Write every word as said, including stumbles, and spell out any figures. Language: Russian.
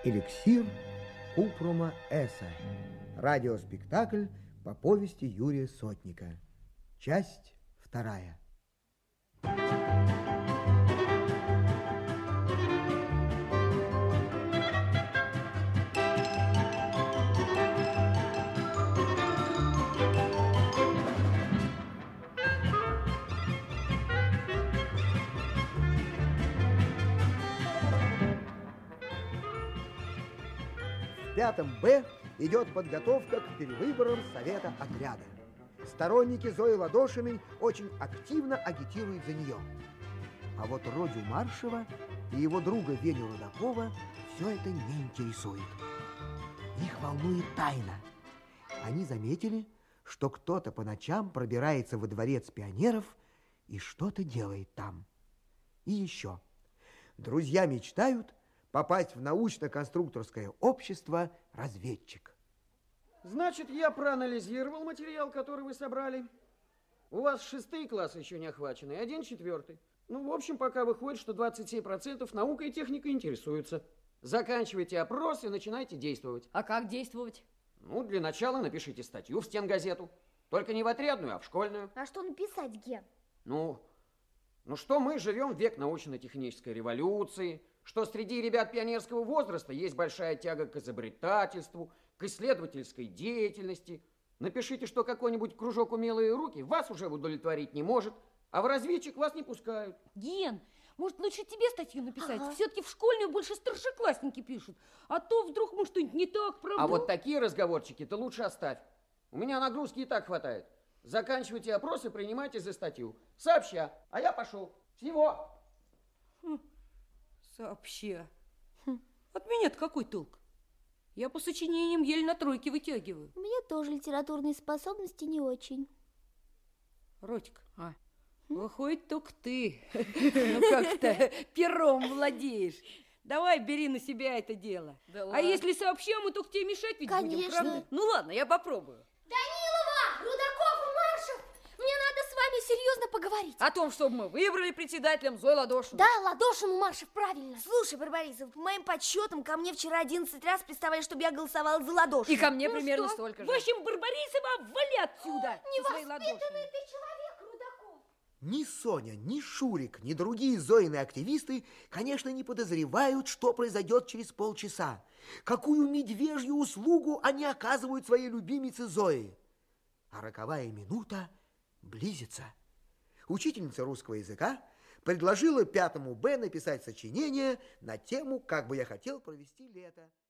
Эликсир Купрума Эса. Радиоспектакль по повести Юрия Сотника. Часть вторая. В пятом Б идет подготовка к перевыборам совета отряда. Сторонники Зои Ладошиной очень активно агитируют за нее. А вот Родю Маршева и его друга Веню Рудакова все это не интересует. Их волнует тайна. Они заметили, что кто-то по ночам пробирается во дворец пионеров и что-то делает там. И еще. Друзья мечтают попасть в научно-конструкторское общество «Разведчик». Значит, я проанализировал материал, который вы собрали. У вас шестые классы еще не охвачены, один четвертый. Ну, в общем, пока выходит, что двадцать семь процентов наукой и техникой интересуются. Заканчивайте опрос и начинайте действовать. А как действовать? Ну, для начала напишите статью в стенгазету. Только не в отрядную, а в школьную. А что написать, Ген? Ну, ну что мы живем в век научно-технической революции, что среди ребят пионерского возраста есть большая тяга к изобретательству, к исследовательской деятельности. Напишите, что какой-нибудь кружок «Умелые руки» вас уже удовлетворить не может, а в разведчик вас не пускают. Ген, может, лучше тебе статью написать? Ага. Все-таки в школьную больше старшеклассники пишут. А то вдруг мы что-нибудь не так, правда? А вот такие разговорчики-то лучше оставь. У меня нагрузки и так хватает. Заканчивайте опрос и принимайте за статью. Сообща. А я пошел. Всего. Хм. Сообща. Хм. От меня-то какой толк? Я по сочинениям еле на тройке вытягиваю. У меня тоже литературные способности не очень. Родик, а? Выходит, только ты. Ну как-то пером владеешь. Давай, бери на себя это дело. А если сообща, мы только тебе мешать ведь будем, правда? Ну ладно, я попробую. Данилова, Рудаков и Маршев, мне надо с вами серьезно поговорить. О том, чтобы мы выбрали председателем Зою Ладошину. Да, Ладошину, Маршев, правильно. Слушай, Барбарисов, по моим подсчетам, ко мне вчера одиннадцать раз приставали, чтобы я голосовала за Ладошину. И ко мне Ну примерно что? столько же. В общем, Барбарисова, вали отсюда. Невоспитанный ты человек, Рудаков. Ни Соня, ни Шурик, ни другие Зоины активисты, конечно, не подозревают, что произойдет через полчаса. Какую медвежью услугу они оказывают своей любимице Зое. А роковая минута близится. Учительница русского языка предложила пятому Б написать сочинение на тему «Как бы я хотел провести лето».